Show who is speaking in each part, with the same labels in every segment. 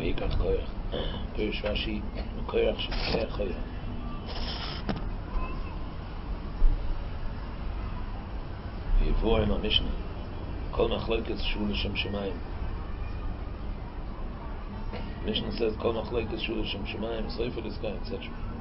Speaker 1: Vayikach koyach. Pirish Rashi, koyach shekeh koyach. V'yivorim HaMishnah. Kol machlokes shul l'shem shemayim. Mishnah says kol machlokes shul l'shem shemayim. Sofer this guy, etc.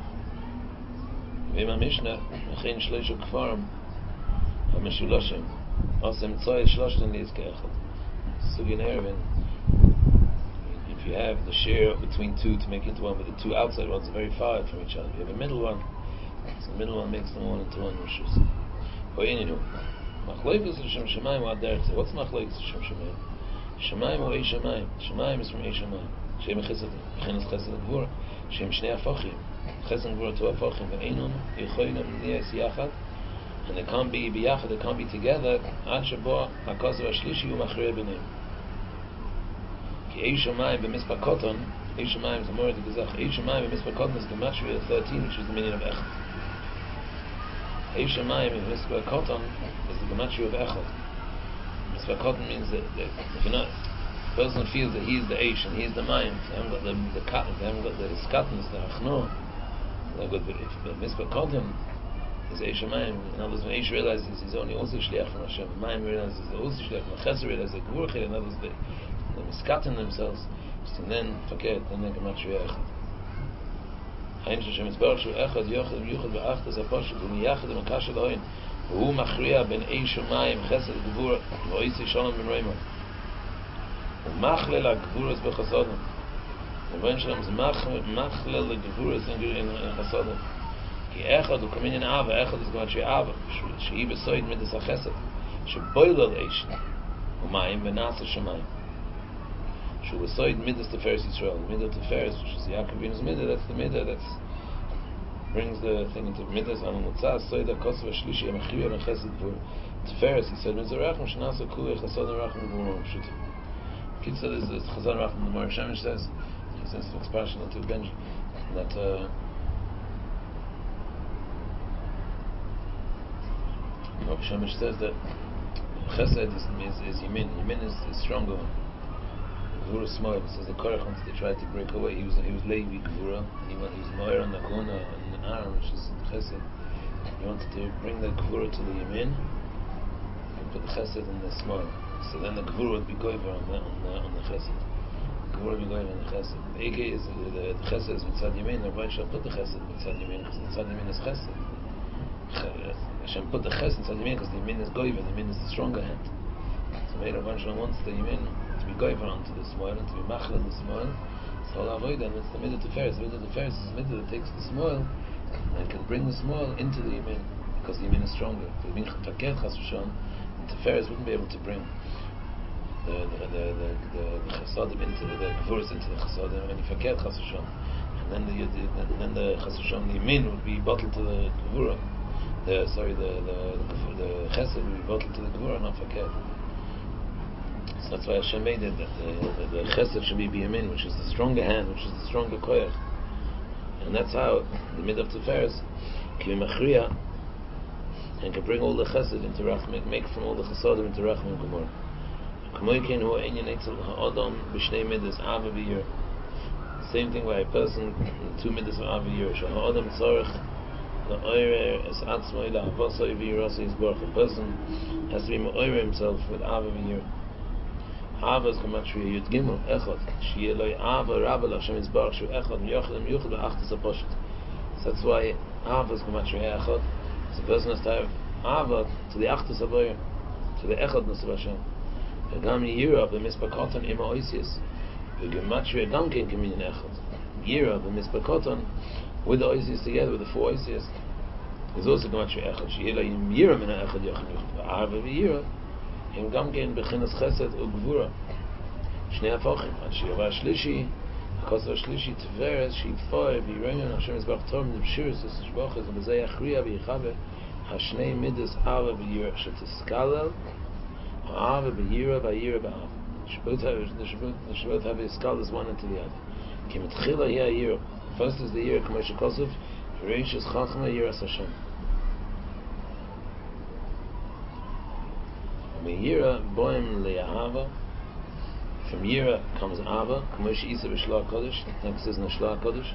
Speaker 1: V'im HaMishnah achein shleisha kfarim HaMeshulashim. Asem tzoy shlashten liyizke echad. Sugin Erevin. If you have the share between two to make it one, but the two outside ones are very far from each other. You have a middle one, so the middle one makes them one into one rishus. Machlokes l'shem shemayim wa derech. What's machlokes l'shem shemayim? Shemayim or Ei Shemayim. Shemayim is from Ei Shemayim. Shem chesed, b'chinas chesed gvura. Shem shnei afachim. Chesed gvura to afachim. Ve'einun yicholim niyas yachad. And they can't be biyachad, they can't be together. Ad shebo hakasav hashlishi hu machrei b'neim. Ki Ei Shemayim b'mispa koton. Ei Shemayim is a more gezach. Ei Shemayim b'mispa koton is gematria 13, which is the meaning of echad. Ei Shemayim b'mispa koton is the gematria of echad. Mispa koton means that if you're not, the person feels that he is the Eish and he is the Mayim. They haven't got the cotton, they haven't got the skatans, the achno. They've got the mispa koton. Is Ei Shemayim. In other words, when Eish realizes he's only also shliach from Hashem, Mayim realizes he's also shliach from Chesed, realizes the Gvur Chil, in other words, they miskaten themselves, and then forget, then they come out Echad. Ein Hashem Yisbarach Shu Echad Yochad V'Yuchad V'Achtas HaPashut V'Miyachad V'Makasha L'Oin V'Hu Machriya Ben Ei Shemayim Chesed Gvur V'Oisi Shalom Ben Reimah V'Machlel HaGvuras B'Chasadim. The Rebbeinu Shalom is Machlel HaGvuras in Chasadim. Echad הוא כמין אהבה, echad is כמובן שאהבה, שהיא בסויד מידס החסד, שבוילל איש, ומים ונעשה שמיים. שהוא בסויד מידס תפארס ישראל, מידס תפארס, which is Yaakov Avinu's midah, that's the midah that brings the thing into midas on המוצא, סויד הכוסף השלישי, המכריע בין חסד גבול. תפארס, he said, מזרחם שנעשה כולי חסד ורחם וגבול פשוט. Kitzur is Chazan Rachman, the Mar Shemesh says, he says to expression to Benji, that Rav Shemesh says that Chesed is Yemin. Yemin is stronger. Gvura is small. It says the Korach wants to try to break away. He was Levi Gvura. He was Moir on the Kona and the arm, which is Chesed. He wanted to bring the Gvura to the Yemin and put the Chesed in the small. So then the Gvura would be Goiver on the Chesed. Gvura would be Goiver on the Chesed. The AK is the Chesed is Mitzad Yemin. The Rabbi shall put the Chesed Mitzad Yemin because Mitzad Yemin is Chesed. Hashem put the Chesed inside the Yemin because the Yemin is Goiver, the Yemin is the stronger hand. So Meir Rabban Shalom wants the Yemin to be Goiver onto the Smoil and to be Machel in the Smoil. So I'll avoid that, and it's the Midah Teferes. The Midah Teferes is the Midah that takes the Smoil and can bring the Smoil into the Yemin because the Yemin is stronger. If the Yemin Fakir Chas V'Shon, the Teferes wouldn't be able to bring the Chasadim into the Gvuras into the Chasadim and the Fakir Chas V'Shon. And then the Chas V'Shon, the Yemin would be bottled to the Gvura. The Chesed will be bottled to the Gvura, not forget. So that's why Hashem made it that the Chesed should be Biyamin, which is the stronger hand, which is the stronger koyach. And that's how the mid of Teferes can be Machriya and can bring all the Chesed into Rachman, make from all the Chesadim into Rachman and Gemara. Kamoikin hu Einyan Eitzel Ha'adam B'shnei Midas Ava B'yir. Same thing by a person, two Midas of Ava B'yir. Ha'adam Tzarech the oire is atzmoi la avosoi v'yirosoi is borch. A person has to be me'oire himself with ava v'yir. Ava is gematria yud gimel echad shi'e loi ava rabba l'Hashem is borch shu echad v'yochad v'yuchad v'achtas ha'poshet. So that's why ava is gematria echad. So the person has to have ava to the achtas ha'boyer, to the echadness of Hashem. V'gam yira v'mispakotan ima oisius v'gematria gamkein k'minyan echad. Yira v'mispakotan with the Oisius together, with the four Oisius, there's also Gematria Echad. She'ela yim yira min ha'echad yochad yuchad v'arva v'yira im gamkein b'chinas chesed u'gvura shnei ha'fochim ad she'yava ha'shlishi ha'kosav ha'shlishi teveres she'yitfoe v'yireyon Hashem Yisbarach Torah min b'shiris v'sishboches v'zeh yachriya v'yichave ha'shnei midas arva v'yira she'tiskalel ha'arva v'yira v'yira b'arva. They should both have a skalas one into the other. Ki mitchila hi ha'yira. First is the year K'moshe Kosov, Reish is Chachma Yiras Hashem. Me'yira Boim Le'ahava, From Yira comes Ava, Kamosh Isa B'Shla HaKodesh, next is Nashla HaKodesh.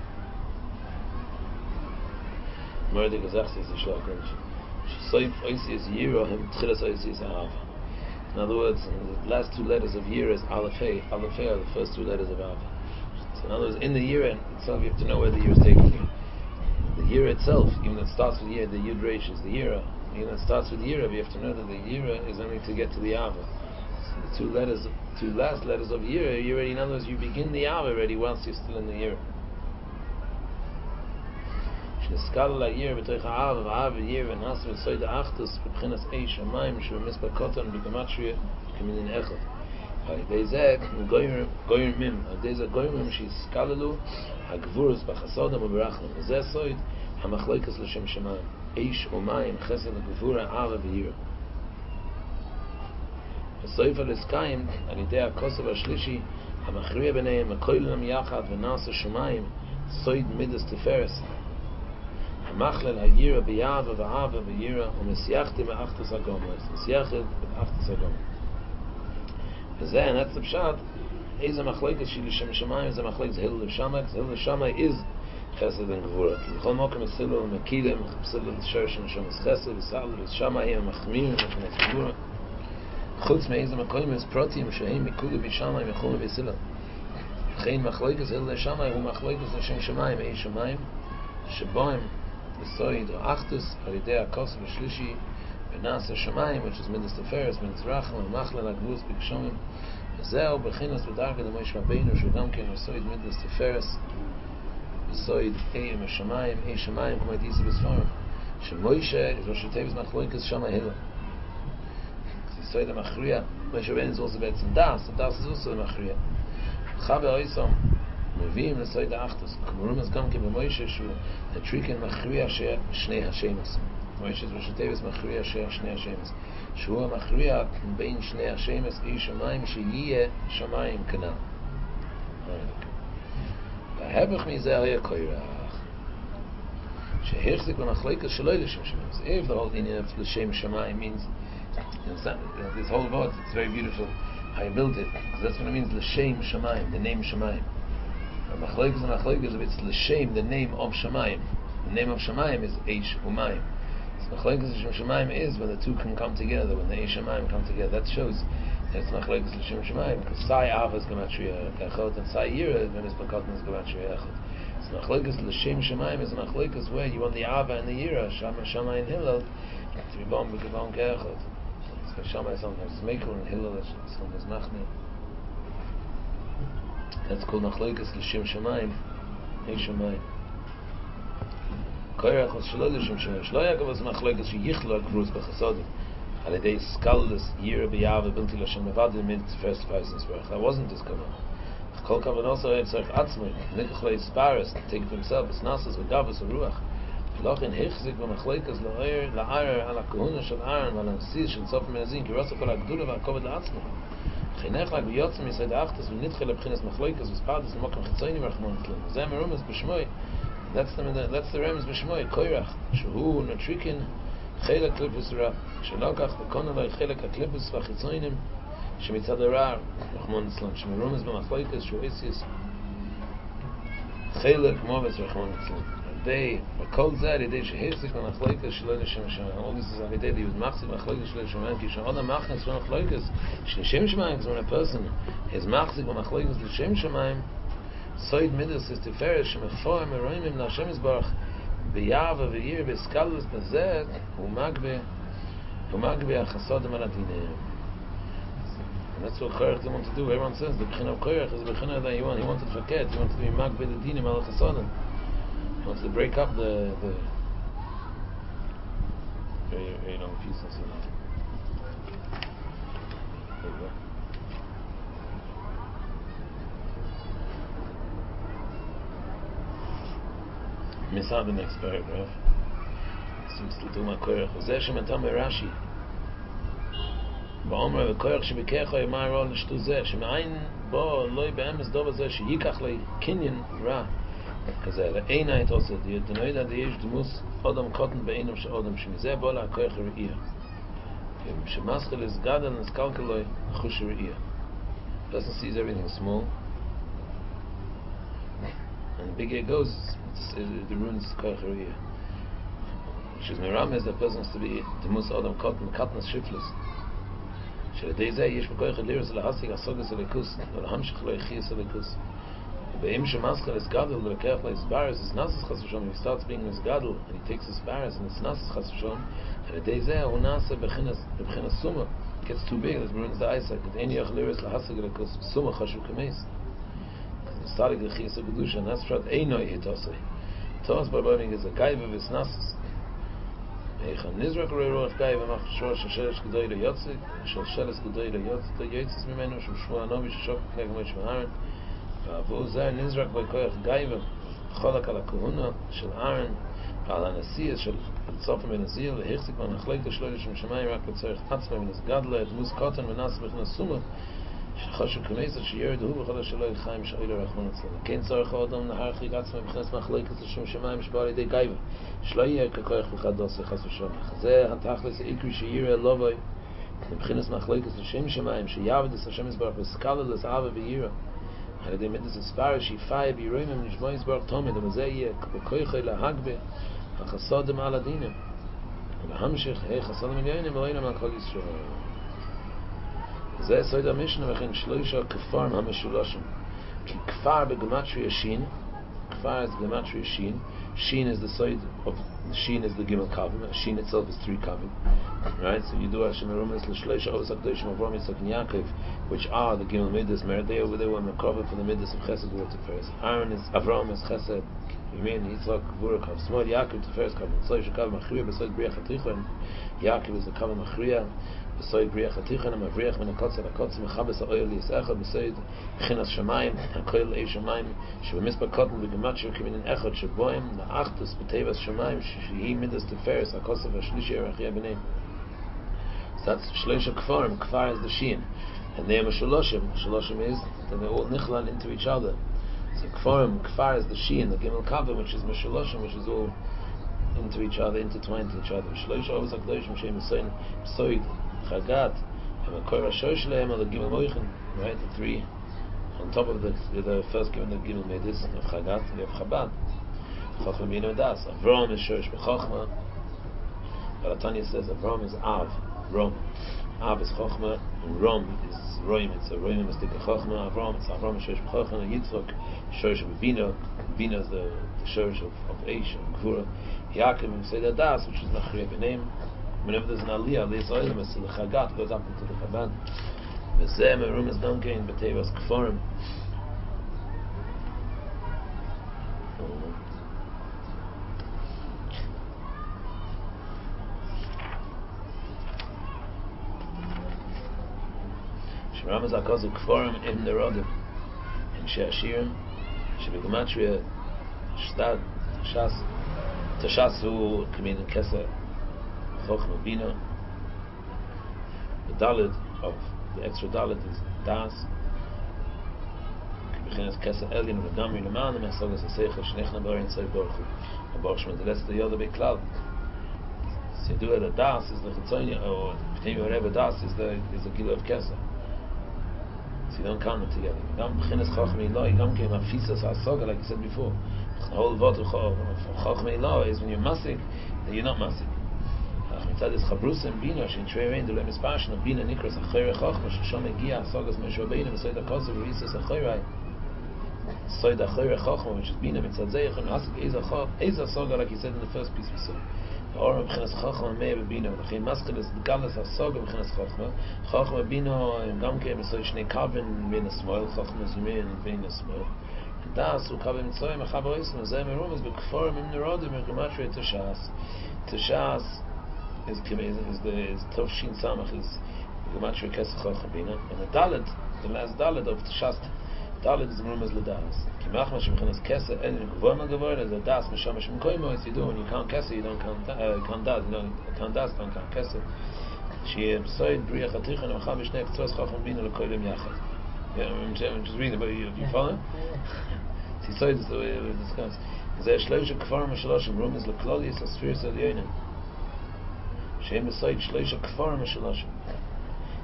Speaker 1: Murder Gazach is the Shla HaKodesh. Soif Oisi is Yira, Him Tchilas Oisi is Ava. In other words, the last two letters of Yira is Aleph Hey. Aleph Hey are the first two letters of Ava. So in other words, in the Yira itself, you have to know where the Yira is taking you. The Yira itself, even though it starts with Yira, the Yud Reish is the Yira. Even though it starts with Yira, you have to know that the Yira is only to get to the Ava. So the two last letters of Yira, you already, in other words, you begin the Ava already whilst you're still in the Yira. Sheskal la Yira b'toich ha'Ava v'Ava Yira v'nasa v'soy da'achtus b'bchinas eish ha'mayim sh'v'mispa koton b'gematria k'minin echad. Ha'idei goyim mim, ha'idei goyim mim sheskalalu ha'gvurus b'chasodam u'berachlim. Zeh soyd ha'machloikas l'shem shemayim. Eish u'mayim chesed ha'gvura Ava v'Yira. הסויף הלסקיים על ידי הכוסף השלישי המכריע ביניהם הכוללם יחד ונעשה שמיים סויד מידס תפרס המכלל הירה ביעבה ועבה וירה ומסייחתי באחתס הגומר מסייחת באחתס הגומר וזה הנצל פשט איזה מחלקת של לשם שמיים זה מחלקת הלל לשמי הלל לשמי is חסד וגבורה כי בכל מוקם הסילו ומקילם סילו לשרש נשמס חסד וסל ושמי הם מחמיר ונשמס גבורה חוץ מאיזה מקוים יש פרוטים שהם מקולו בשמיים יכולו בסילה לכן מחלוקת הלל לשמיים הוא מחלוקת לשם שמיים אי שמיים שבוהם בסויד או אחתוס על ידי הכוסף השלישי ונעשה שמיים which is מידס תפרס מידס רחם ומחלל הגבוס בגשומים וזהו בחינס בדרגה דמויש רבינו שהוא גם כן בסויד מידס תפרס בסויד אי השמיים אי שמיים כמו הייתי בספורם שמוישה ראשי טבס מחלוקת שמה הלל סויד המכריע, משה רבנו זה also בעצם דס, הדס זה also המכריע. חבר אויסום מביאים לסויד האחתוס, כמו רומז גם כן במוישה שהוא הטריקן מכריע שני השמס. מוישה זה ראשי טבס מכריע שני השמס. שהוא המכריע בין שני השמס אי שמיים שיהיה שמיים כנען. וההפך מזה היה קוירח. שהחזיק במחלוקת שלא לשם שמיים. So if the whole Indian of לשם שמיים means this whole word, it's very beautiful how you built it, because that's what it means, l'shem shamayim, the name shamayim. Machlokes and machlokes, it's l'shem, the name of shamayim. The name of shamayim is eish umayim. So machlokes and shamayim is when the two can come together, when the eish shamayim come together. That shows that it's machlokes and shamayim, because sai ava is gematria echot, and sai yira when it's bakot is gematria echot. So machlokes l'shem shamayim is machlokes where you want the ava and the yira, shamayim hillel, to be born b'gevon ke'echot. Shammai sometimes Mekel and Hillel sometimes Machne. That's called Machlokes L'Shem Shamayim, Ei Shamayim. Koirach was Shelo L'Shem Shamayim. Shelo Yaakov was Machlokes Sheyichlo HaGvurus B'Chasodim. Al Yedei Skaldus Yira B'Yava Bilti L'Shem Nevadim Mid Tifers Tefais Nisbarach. That wasn't his kavanah. Kol kavan also had Tzarech Atzmai, Nikachlei Sparis, to take it to himself, it's Nasas V'Gavus V'Ruach. לכן החזיק במחלקת לערער על הכהונה של אהרן ועל הנשיא של סוף מנזין כי רצה כל הגדולה והכובד לעצמו חינך לה ביוצא מסעד האחתס ונתחיל לבחינס מחלקת וספרדס למוקם חיצוני מרחמון אצלנו זה מרומז בשמוי that's the רמז בשמוי קוירח שהוא נטריקן חלק קליפוס רע שלא כך וקונה לו חלק הקליפוס והחיצונים שמצד הרע רחמון אצלנו שמרומז במחלקת שהוא איסיס חלק מובץ רחמון אצלנו they called that they shehesik on achlokes shelo l'shem shamayim. All this is on the day they use machzik on achlokes shelo l'shem shamayim. Ki shon adam machzik on achlokes l'shem shamayim. When a person is machzik on achlokes l'shem shamayim, soid midas is tiferes shemeforim eroimim l'Hashem yisbarach b'yava v'yir b'skalus b'zeh u'magbe achasodim aladinim. That's what Koirach wants to do. Everyone says the b'china of Koirach is the b'china that he wanted to forget. He wanted to be magbe the dinim al chasodim. He wants to break up the very long pieces. There you go. Miss out the next paragraph. Seems to do my Koirach. וזה שמתם מרש"י. באומר וקוירח שביקרחו יאמר רע לשתו זה שמעין בו לא באמס דוב הזה שייקח לי קניין רע כזה אין היית עושה דנוידע יש דמוס אדם קוטן בעינם של אדם שמזה בוא להכויח ראייה שמסחל הסגדל נסקלקלוי חוש ראייה person sees everything small, and the bigger it goes, the ruins koach hariyah. Which is merames, the person has to be the mus adam katnas shiflus. שלדי זה יש בכוח הלירס להשיג הסוגס הליכוס ולהמשיך להכיס הליכוס. ובאם שמסחר is gadol ולקח להסברס, it's nasas chas v'shom. If he starts being this gadol and he takes הסברס and it's nasas chas v'shom, שלדי זה הוא נעשה בבחינת סומה. It gets too big, that's ruins the eyesight. את אין יח לירס להשיג הליכוס סומה חשוב כמייס. Because it's starting להכיס הקדושה, and that's פשוט אינו יהיה תוסי. תוס ברבוימינג is a gaiva ו's nasas. איך נזרק רוח גאי ומח שורש השלש גדוי ליוצק של שלש גדוי ליוצק יוצץ ממנו שהוא שבוע הנובי ששוק כנגד מויש מהארן והוא זה נזרק בכוח גאי וחולק על הכהונה של ארן ועל הנשיא של צופם בנזיר והחזיק מהנחלק לשלוי לשם שמיים רק לצורך עצמה ונסגד לו את מוס קוטן ונס בכנה סומה שחשו כמייסת שירד הוא בכל השלוי לחיים שאוי לרחמון אצלנו כן צורך האדם להרחיק עצמה מבחנס מחלקת לשם שמיים שבא על ידי גאיבה שלא יהיה ככוח וחדוס חס ושלום. זה התכלס העיקרי שירא אלוהי מבחינס מחלקת לשם שמיים שיעבדס השם יזברך וסקללס אהבה וירא על ידי מידס הספרה שיפאי בירוימם נשמע יזברך תומד וזה יהיה בכוחי להגבה החסודם על הדינים ולהמשיך חסודם עניינים ולאינם על כל ישראל. זה סוד המשנה וכן שלושה כפרם המשולשים כי כפר בגמטריה שין kfar is gematria shin. Shin is the side of shin is the gimel kavim. Shin itself is 3 kavim, right? So you do Hashem Erumas l'shleish avos hakdoshim Avram Yitzchak and Yaakov, which are the gimel midas. They over there were mekavim for the midas of Chesed Gvura Tiferes. Aaron is Avram is Chesed. Yemin Yitzchak Gvura Kav. Small Yaakov Tiferes Kav. Tzloish Kav Machriya b'soid Briach Hatichon. Yaakov is the Kav Machriya. בסויד בריח התיכון המבריח מן הקוצר לקוצר מחבס האויל ליסאחד בסויד בחינת שמיים הכל אי שמיים שבמספר קוטן בגמטריה כמינין אחד שבוהם לאחדוס בטבע שמיים שהיא מידס תפארס הקוצר והשלישי ערכיה ביניהם. So that's shloisha kfarim. Kfar is the shin and they are shaloshim. Shaloshim is that they all nichlal into each other. So kfar is the shin, the gimel kavim, which is meshaloshim, which is all into each other, intertwined to each other. Shloisha avos hakdoshim shem yisoin b'soid Chagat, and the Korah Shoshleim or the Gimel Moichin, right? The 3 on top of the first given the Gimel Medis of Chagat, we have Chabad, Chochma Bino Das. Avram is Shosh B'Chochma. Balatanya says Avram is Av, Rom. Av is Chochma, and Rom is Roim. It's a Roim is the Chochma. Avram, it's Avram is Shosh B'Chochma, and Yitzchak Shosh B'Bino. Bino is the Shosh of Eish and Gvura. Yaakov we say the Das, which is Nachriya B'Neim. Whenever there's an aliyah, the chagat goes up into the chabad. V'zeh merum is donkein b'tevas kfarim. Shemram is akazu kfarim im nerodim. In she'ashirim, she'begematria shtad tashasu kamin keser Chochma Bina. The Dalit of the extra Dalit is Das. Beginnes Kesa Elin and Namri Laman and Masagas and Seichel Shnechna Barin Say Borchu. And Borchman the rest of the other big cloud. So you do it at Das is the Chitzonia or whatever Das is the Gila of Kesa. So you don't count them together. Gam Beginnes Chochma Ilah, Gam came up Fisas Hasoga like you said before. The whole vote of Chochma Ilah is when you're Masik, then you're not Masik. מצד is Chabrusim Bina she'intrei the lemis passion of Bina nikras achayre chachma shesham egia asagas meshobeinu v'soid hakosav v'risus achayrai soid achayre chachma which is Bina mitzad zeich and hasik eiz asaga like he said in the first piece we saw the Oram b'chinas chachma mei b'Bina v'chein maskil is galas asaga b'chinas chachma Bina gamke v'soid shnei kavin bin asmoil chachma zumein bin asmoil das hu kavin mitzoyim achav oisim v'zeh merum is b'kforim im nerodim v'gematria tashas is Tov Shin Samach is Gematria Kesach Chachabina, and the Dalet, the last Dalet of Tashast, Dalet is Merumas L'das. Kimach Mash Mechanas Kesach Elin Gvoma Gavor is a Das Meshamash Mkoimo. As you do when you count Kesach, you don't count Das. You don't count Das, don't count Kesach. She Soid Briach Hatichon Achav Shnei Ktros Chachabina L'Kolim Yachad. Yeah, I'm just reading about you. You follow? See, Soid is the way we discuss. Zeh Shloisha Kfarim Shaloshim Merumas L'Klolius Asfiris Elyonim. Shem beside shleisha kfarim shaloshim.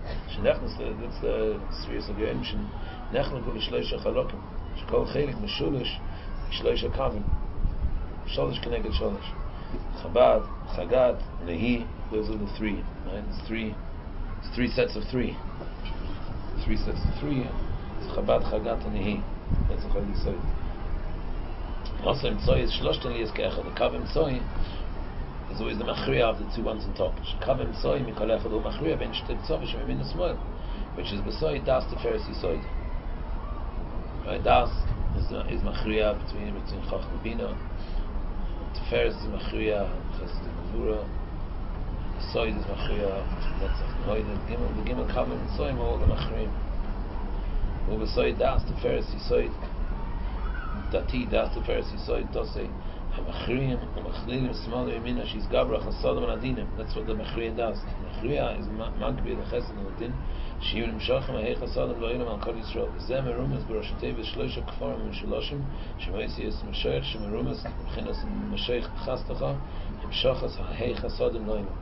Speaker 1: שנכנס, that's the spheres of the ancient, נכנס בו לשלושה חלקים, שכל חלק משולש לשלושה קווים, שולש כנגד שולש. Chabad, Chagat, Nehi, those are the three, right? It's three sets of three. 3 sets of 3. It's Chabad, Chagat, and Nehi. That's what you say. Also, Tzoi is Shloshten Liyas Ke'echad. The Kav Tzoi is always the Machriya of the two ones on top. Kav Tzoi Mikol Echad U Machriya Ben Shtet Tzov Shem Min Esmoel, which is Besoi Das Teferes Yisoid. Right? Das is Machriya between Chach and Bina. Teferes is Machriya, Chesed and Gevura. Yisoid is Machriya, Netzach and Hoyd. The Gimel Kav Tzoi are all the Machriyim. U Besoi Das Teferes Yisoid. Dati Das Teferes Yisoid Tosei HaMachriim HaMachlilim Smaller Yemina She's Gabra Chasadim and Adinim. That's what the Machriya does. Machriya is Magbi the Chesed and Adin Shiyun Mshachem Ha'ei Chasadim Lo'ilim Al Kol Yisrael Zeh Merumas B'Roshatei V'Shloisha Kfarim V'Shaloshim Shemoisi Yis Mashiach Shemerumas B'Chinas Mashiach Chastacha Mshachas Ha'ei Chasadim Lo'ilim.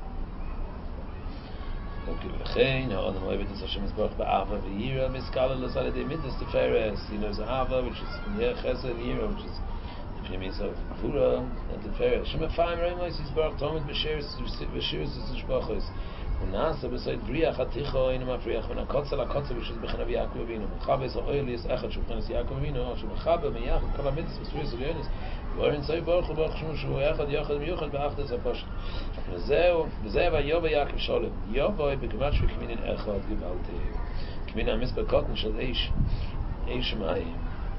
Speaker 1: L'chein ha'adam ohevet es Hashem Yisborach ba'ava v'yira miskala l'sal edei midas teferes. He knows ava, which is chesed, and yira, which is the pnimis of Gevura and teferes. Shem efayim reimois Yisborach tomid b'shiris v'shbachos. V'nasa b'soid briach haticho inu mafriach v'nakotza lakotza which is b'chanav Yaakov Avinu. V'chabes ha'oil yis echad shubchanas Yaakov Avinu shubchabe meyachad kol ha'mitzvah v'sfiris v'yonis v'orin tzoi baruch u'baruch shmu shu echad yochad miyuchad ba'achdas ha'pashut. וזהו ויובא יעקב שולם יובא בגמטריה כמינין אחד גבלתי כמינין המספר קוטן של איש מים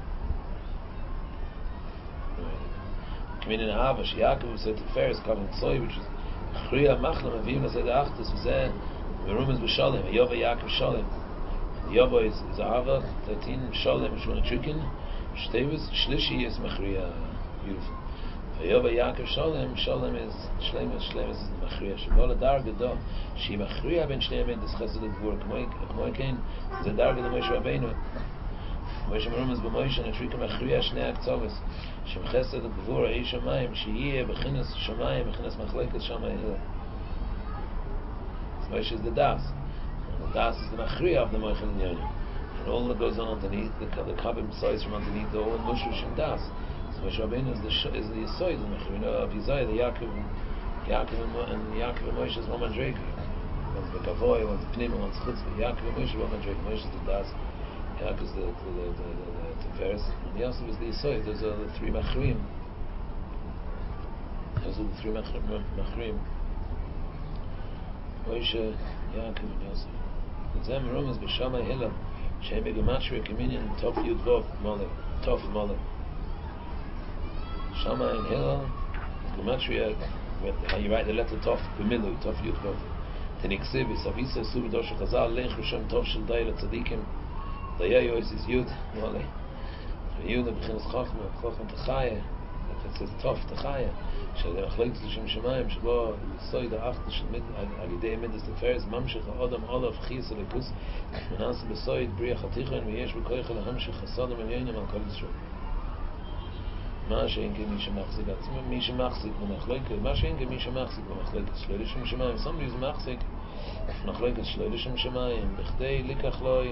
Speaker 1: כמינין האבה שיעקב עושה תפארס כמין צוי which is אחרי המחלה מביאים לזה לאחדס וזה מרומז בשולם ויובא יעקב שולם יובא is האבה 13 שולם which one a chicken שתיבס שלישי is מחריה beautiful Yova Yaakov Shalom is Shlemus is the Machriya. Shebol Adar Gado She Machriya Ben Shnei Mendes Chesed Gevur K'moy Kein the Darga the Moshe Rabbeinu Moshe Merumas b'Moshe Netrika Machriya Shnei Aktzovos Shem Chesed Gevur Eish Shamayim Sheyeh B'chinas Shamayim B'chinas Machlekes Shamayim Hill. Moshe is the Das. The Das is the Machriya of the Moshe L'Nyoni, and all that goes on underneath the Kavim size from underneath the all Moshe Shem Das. Moshe Rabbeinu is the Yisoid of Yisai, the Yaakov and Moshe is one Mandreka. One's Bekavoy, one's Pnim, one's Chutzpah. Yaakov and Moshe is one Mandreka. Moshe is the Das, Yaakov is the Teferes, and Yosef is the Yisoid. Those are the three Machrim. Moshe, Yaakov, and Yosef. The Zem Rum is B'Shamai Hillel, Shem Begematria Communion, Tov Yud Vov, Molem, Tov Molem. Shama and Hillel, Gematria, how you write the letter Tov, B'Milu, Tov Yud Vov. Teniksiv, Savisa, Suvidosh Chazal, Lech Risham Tov Shel Dayla Tzadikim, Dayayo is Yud, Mole. Yud, B'chinas Chachma, Chachma Techaya, it says Tov Techaya, Shel Achleit L'Shem Shemayim, Shebo, Yisoid Ha'achta Shel Mid, Alidei Midas Teferes, Mamshech Ha'odam, Olav, Chiyas Elikus, Menasa B'Soid, Briach HaTichon, V'yesh B'koicha L'hamshech Chasadim Elyonim Al Kol Yisrael. מה שאין כמי שמחזיק עצמו, מי שמחזיק במחלקת, מה שאין כמי שמחזיק במחלקת שלו לשם שמיים, somebody is מחזיק במחלקת שלו לשם שמיים, בכדי לקח לוי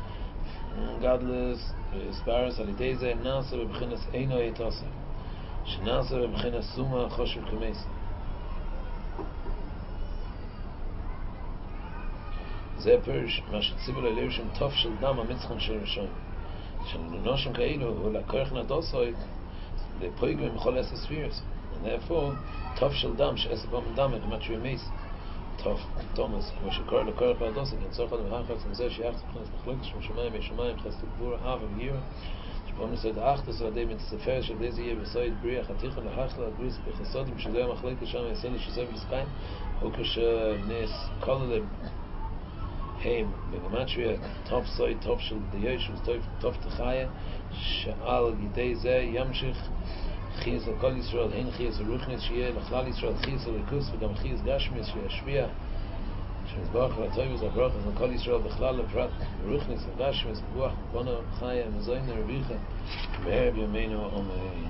Speaker 1: גדלס וספרס על ידי זה נעשה בבחינס אינו יתוסף שנעשה בבחינס סומה חושב כמייס. זה פרש מה שציבו ללב שם טוב של דם המצחון של ראשון של נושם כאלו הוא לקוח נדוסוי the poigrim chol es spheres, and therefore tof shel dam she'es bam dam et matri meis tof Thomas which occurred the correct paradox against so the hachas and says she has to conclude from shemayim shemayim has to bur av year shpom said achtas adem mit sefer shel deze year beside briach hatichon hachla grus bechasodim shel machlek sham yesel shezev lispain okash nes kolem heim begematria tof side tof shel the yesh was tof techaya she'al yidei ze yamshich Chiyas al Kol Yisrael, Hein Chiyas al Ruchnis, Shiyeh L'chlal Yisrael, Chiyas al Likus, V'gam Chiyas Gashmis, Shiyashviah, Shemizbach L'atoyvus HaBrachas al Kol Yisrael, B'chlal L'prat, Ruchnis, Gashmis, B'buach, B'bono, Chaya, M'zoyne, Revicha, B'her B'yameinu, Omein.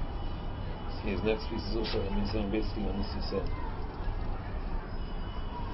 Speaker 1: See, his next piece is also, basically what this is said.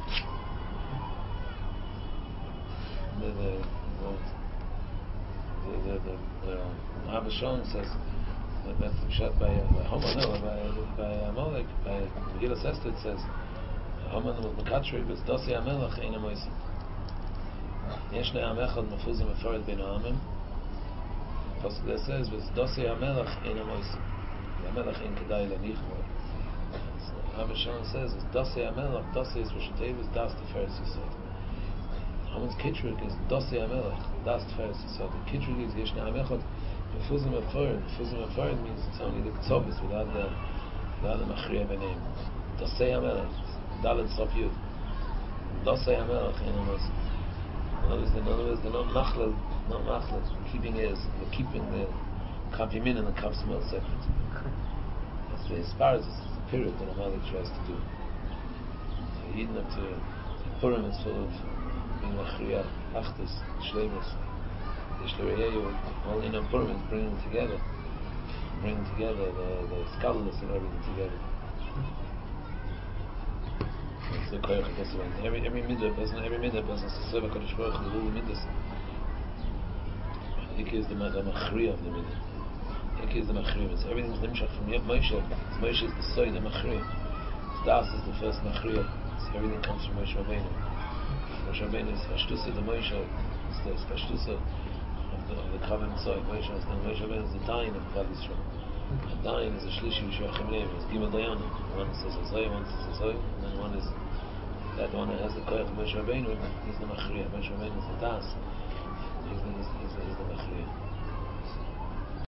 Speaker 1: the Abba Shon says that's shot by Haman, no, by Amalek, by Megillah Esther. It says Haman was Mekatri, but Dasi Amelach Ein Amoisim. Yesh Ne'am Echad Mefuzim Mefared Ben Ha'amim. Pasuk there says, "With Dasi Amelach Ein Amoisim." Amelach Ein Kedai Lenichmo. Abba Shon says, "With Dasi Amelach, Dasi is Rosh Hashanah, Das Tiferes Yisod." Haman's Kitrig is Dasi Amelach, Das Tiferes Yisod. The Kitrig is Yesh Ne'am Echad Mefuzim Mefared. Mefuzim Mefared means it's only the Ktsobis without the Machriya Beneim. Dasi Amelach, Dalet Sof Yud. Dasi Amelach Ein Amoisim. In other words, they're not machlel, keeping the Kavimin and the Kav Smel separate. That's the Hisparis, it's the period that Amalek tries to do. So Eden up to Purim is full of being Machriya, Achtus, Shleimus, the Shleireyehu, all in Purim is bringing together the scholars and everything together. The koyach that's one. Every midah person to serve a Kadosh Baruch Hu, all the middas. Ikki is the machriya of the midah. Ikki is the machriya. It's everything's nimshach from Moshe. Moshe is the soy, the machriya. Das is the first machriya. So everything comes from Moshe Rabbeinu. Moshe Rabbeinu is Pashtusa the Moshe. It's the Pashtusa of the Kavim Soy. Moshe Rabbeinu is the Dayan of Klal Yisrael. The Dayan is a Shlishi Yishuachim Levi. It's Gimel Dayanim. One says Azoy, one says Azoy, and then one is that one that has the koyach of Moshe Rabbeinu. He's the machriya. Moshe Rabbeinu is the das. He's the machriya.